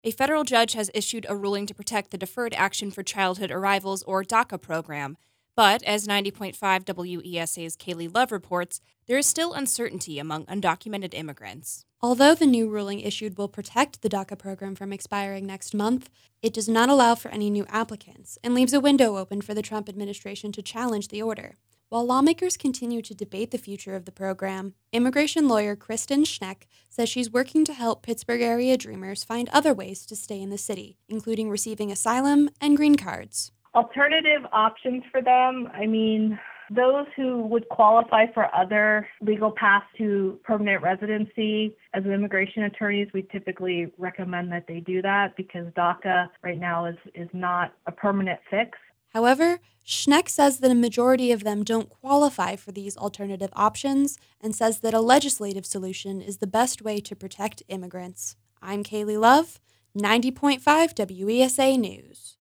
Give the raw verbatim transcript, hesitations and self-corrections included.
A federal judge has issued a ruling to protect the Deferred Action for Childhood Arrivals, or DACA program. But, as ninety point five W E S A's Kaylee Love reports, there is still uncertainty among undocumented immigrants. Although the new ruling issued will protect the DACA program from expiring next month, it does not allow for any new applicants and leaves a window open for the Trump administration to challenge the order. While lawmakers continue to debate the future of the program, immigration lawyer Kristen Schneck says she's working to help Pittsburgh area dreamers find other ways to stay in the city, including receiving asylum and green cards. Alternative options for them, I mean, those who would qualify for other legal paths to permanent residency, as immigration attorneys, we typically recommend that they do that because DACA right now is, is not a permanent fix. However, Schneck says that a majority of them don't qualify for these alternative options and says that a legislative solution is the best way to protect immigrants. I'm Kaylee Love, ninety point five W E S A News.